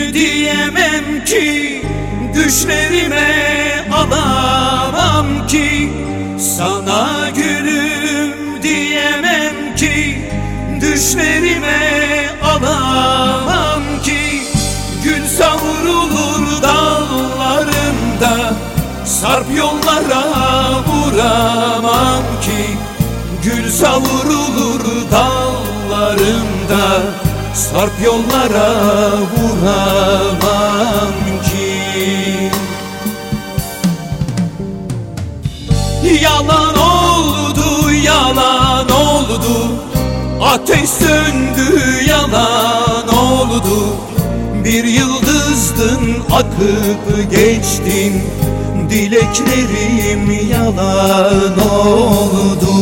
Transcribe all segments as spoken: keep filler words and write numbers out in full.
diyemem ki, düşlerime alamam ki. Sana gülüm diyemem ki, düşlerime alamam ki. Gül savrulur dallarında, sarp yollara vuramam ki. Gül savrulur dallarında, sarp yollara vuramam ki. Yalan oldu, yalan oldu, ateş söndü, yalan oldu. Bir yıldızdın, akıp geçtin, dileklerim yalan oldu.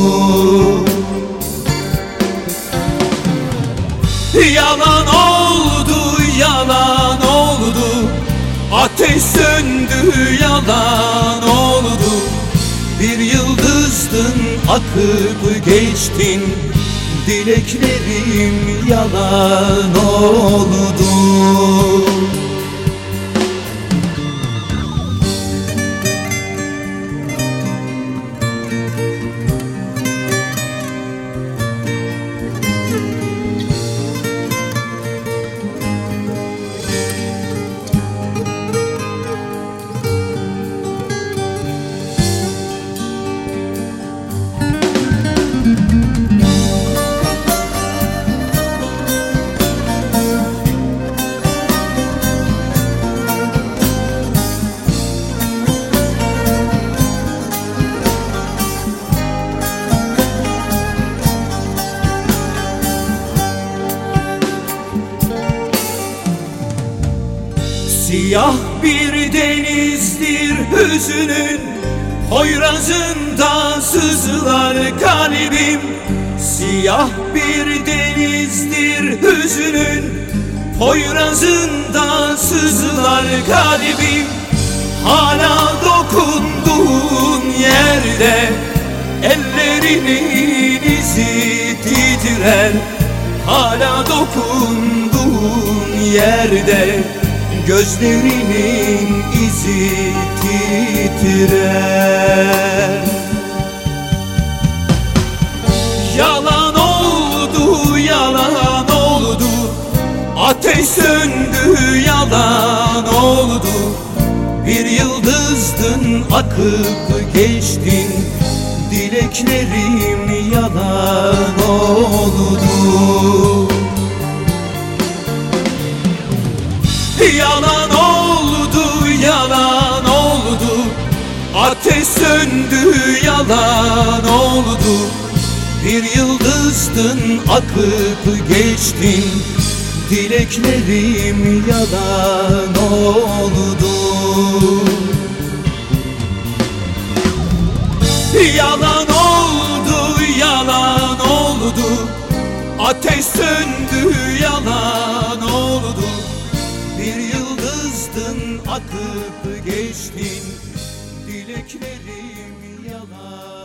Yalan oldu, yalan oldu, ateş söndü, yalan oldu. Bir yıldızdın, akıp geçtin, dileklerim yalan oldu. Siyah bir denizdir hüzünün, Poyrazında sızlar kalbim. Siyah bir denizdir hüzünün, Poyrazında sızlar kalbim. Hala dokunduğun yerde ellerinin izi titrer. Hala dokunduğun yerde gözlerinin izi titrer. Yalan oldu, yalan oldu, ateş söndü, yalan oldu. Bir yıldızdın, akıp geçtin, dileklerim yalan oldu. Yalan oldu, yalan oldu, ateş söndü, yalan oldu. Bir yıldızdın, akıp geçtin, dileklerim yalan oldu. Yalan oldu, yalan oldu, ateş söndü, yalan oldu. Bir yıldızdın, akıp geçtin, dileklerim yalan.